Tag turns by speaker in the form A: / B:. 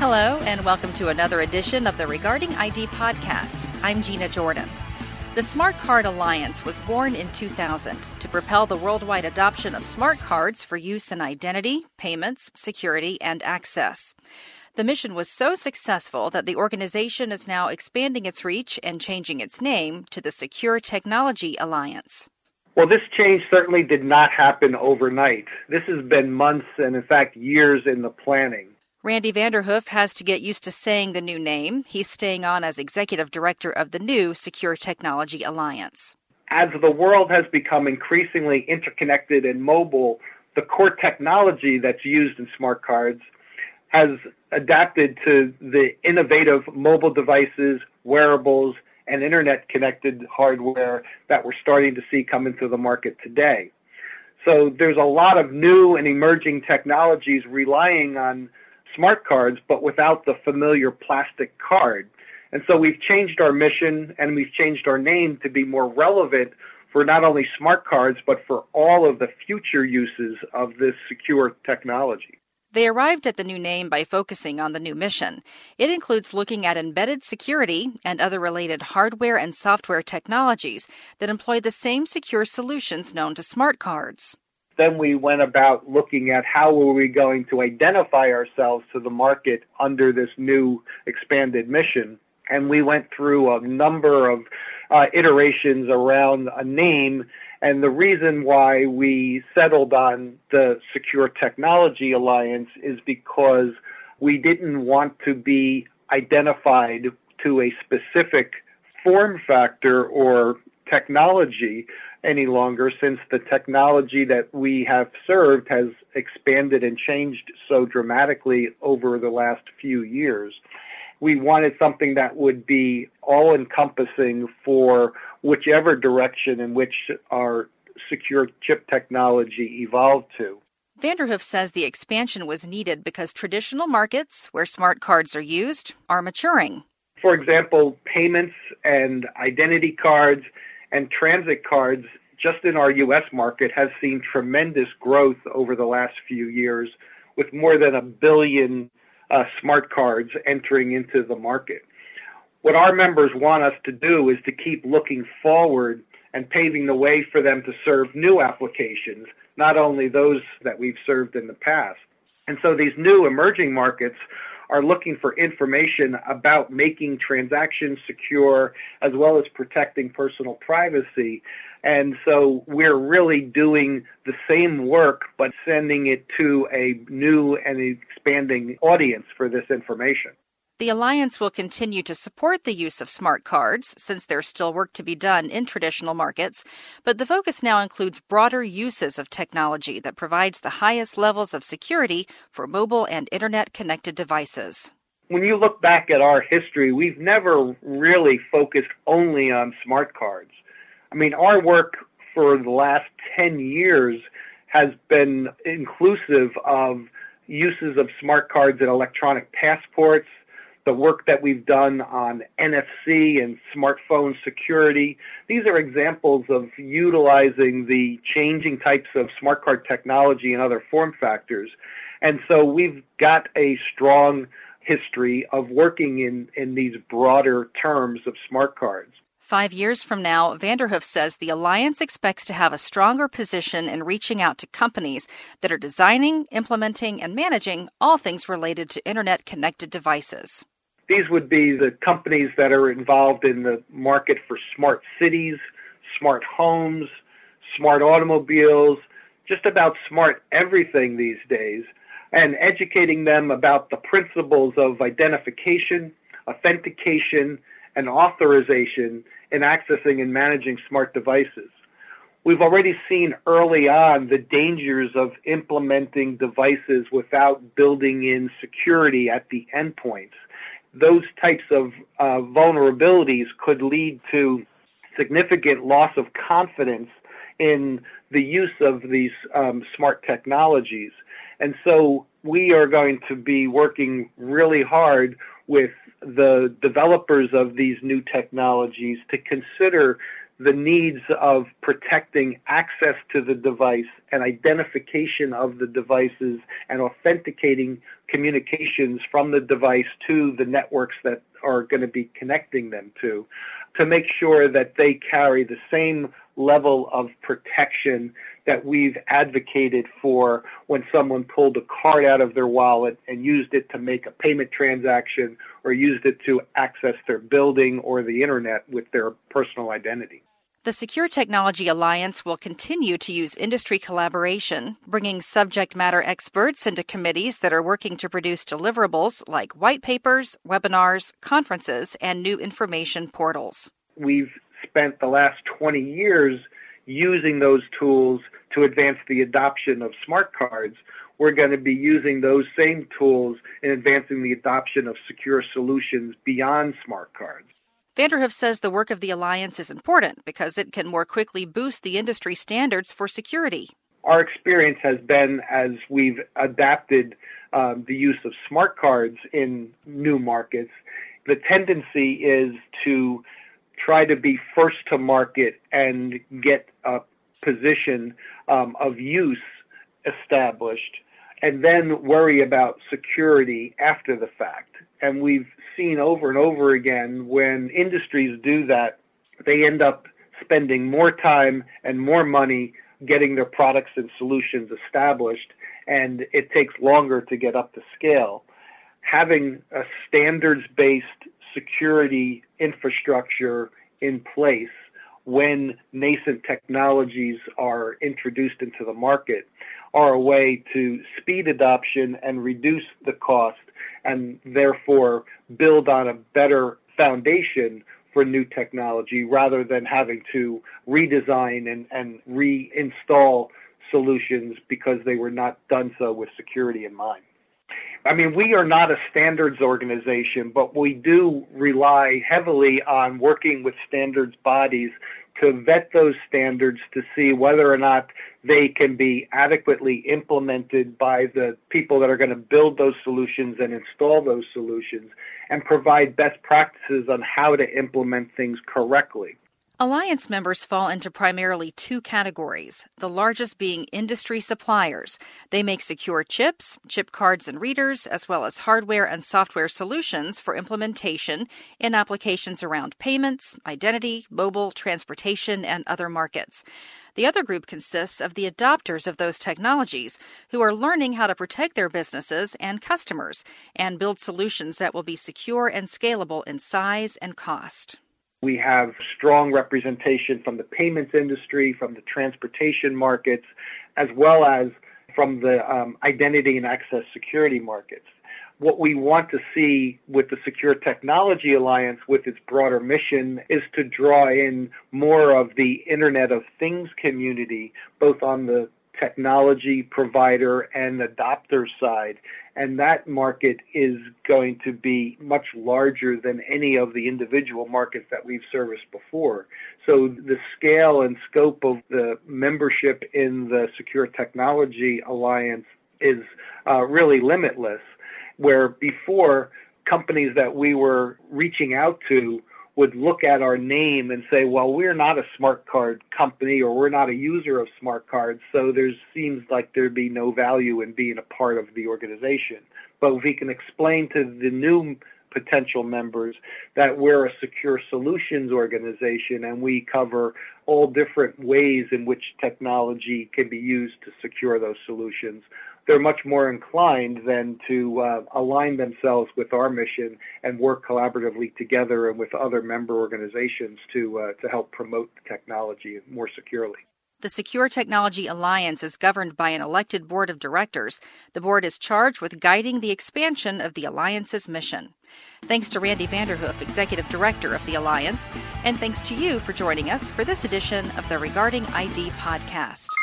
A: Hello, and welcome to another edition of the Regarding ID podcast. I'm Gina Jordan. The Smart Card Alliance was born in 2000 to propel the worldwide adoption of smart cards for use in identity, payments, security, and access. The mission was so successful that the organization is now expanding its reach and changing its name to the Secure Technology Alliance.
B: Well, this change certainly did not happen overnight. This has been months and, in fact, years in the planning.
A: Randy Vanderhoof has to get used to saying the new name. He's staying on as executive director of the new Secure Technology Alliance.
B: As the world has become increasingly interconnected and mobile, the core technology that's used in smart cards has adapted to the innovative mobile devices, wearables, and internet-connected hardware that we're starting to see come into the market today. So there's a lot of new and emerging technologies relying on smart cards, but without the familiar plastic card. And so we've changed our mission and we've changed our name to be more relevant for not only smart cards, but for all of the future uses of this secure technology.
A: They arrived at the new name by focusing on the new mission. It includes looking at embedded security and other related hardware and software technologies that employ the same secure solutions known to smart cards.
B: Then we went about looking at how were we going to identify ourselves to the market under this new expanded mission. And we went through a number of iterations around a name. And the reason why we settled on the Secure Technology Alliance is because we didn't want to be identified to a specific form factor or technology any longer, since the technology that we have served has expanded and changed so dramatically over the last few years. We wanted something that would be all-encompassing for whichever direction in which our secure chip technology evolved to.
A: Vanderhoof says the expansion was needed because traditional markets, where smart cards are used, are maturing.
B: For example, payments and identity cards and transit cards just in our U.S. market has seen tremendous growth over the last few years, with more than 1 billion smart cards entering into the market. What our members want us to do is to keep looking forward and paving the way for them to serve new applications, not only those that we've served in the past. And so these new emerging markets are looking for information about making transactions secure as well as protecting personal privacy. And so we're really doing the same work, but sending it to a new and expanding audience for this information.
A: The Alliance will continue to support the use of smart cards, since there's still work to be done in traditional markets, but the focus now includes broader uses of technology that provides the highest levels of security for mobile and internet-connected devices.
B: When you look back at our history, we've never really focused only on smart cards. I mean, our work for the last 10 years has been inclusive of uses of smart cards in electronic passports, the work that we've done on NFC and smartphone security. These are examples of utilizing the changing types of smart card technology and other form factors. And so we've got a strong history of working in these broader terms of smart cards.
A: 5 years from now, Vanderhoof says the Alliance expects to have a stronger position in reaching out to companies that are designing, implementing, and managing all things related to internet-connected devices.
B: These would be the companies that are involved in the market for smart cities, smart homes, smart automobiles, just about smart everything these days, and educating them about the principles of identification, authentication, and authorization in accessing and managing smart devices. We've already seen early on the dangers of implementing devices without building in security at the endpoints. Those types of vulnerabilities could lead to significant loss of confidence in the use of these smart technologies. And so we are going to be working really hard with the developers of these new technologies to consider the needs of protecting access to the device and identification of the devices and authenticating communications from the device to the networks that are going to be connecting them to make sure that they carry the same level of protection that we've advocated for when someone pulled a card out of their wallet and used it to make a payment transaction or used it to access their building or the internet with their personal identity.
A: The Secure Technology Alliance will continue to use industry collaboration, bringing subject matter experts into committees that are working to produce deliverables like white papers, webinars, conferences, and new information portals.
B: We've spent the last 20 years using those tools to advance the adoption of smart cards. We're going to be using those same tools in advancing the adoption of secure solutions beyond smart cards.
A: Vanderhoof says the work of the Alliance is important because it can more quickly boost the industry standards for security.
B: Our experience has been, as we've adapted the use of smart cards in new markets, the tendency is to try to be first to market and get a position of use established, and then worry about security after the fact. And we've seen over and over again when industries do that, they end up spending more time and more money getting their products and solutions established, and it takes longer to get up to scale. Having a standards-based security infrastructure in place when nascent technologies are introduced into the market are a way to speed adoption and reduce the cost, and therefore build on a better foundation for new technology rather than having to redesign and reinstall solutions because they were not done so with security in mind. I mean, we are not a standards organization, but we do rely heavily on working with standards bodies to vet those standards to see whether or not they can be adequately implemented by the people that are going to build those solutions and install those solutions, and provide best practices on how to implement things correctly.
A: Alliance members fall into primarily two categories, the largest being industry suppliers. They make secure chips, chip cards and readers, as well as hardware and software solutions for implementation in applications around payments, identity, mobile, transportation, and other markets. The other group consists of the adopters of those technologies who are learning how to protect their businesses and customers and build solutions that will be secure and scalable in size and cost.
B: We have strong representation from the payments industry, from the transportation markets, as well as from the identity and access security markets. What we want to see with the Secure Technology Alliance, with its broader mission, is to draw in more of the Internet of Things community, both on the technology provider and adopter side. And that market is going to be much larger than any of the individual markets that we've serviced before. So the scale and scope of the membership in the Secure Technology Alliance is really limitless, where before companies that we were reaching out to would look at our name and say, well, we're not a smart card company, or we're not a user of smart cards, so there seems like there'd be no value in being a part of the organization. But if we can explain to the new potential members that we're a secure solutions organization and we cover all different ways in which technology can be used to secure those solutions, they're much more inclined then to align themselves with our mission and work collaboratively together and with other member organizations to help promote the technology more securely.
A: The Secure Technology Alliance is governed by an elected board of directors. The board is charged with guiding the expansion of the Alliance's mission. Thanks to Randy Vanderhoof, Executive Director of the Alliance, and thanks to you for joining us for this edition of the Regarding ID podcast.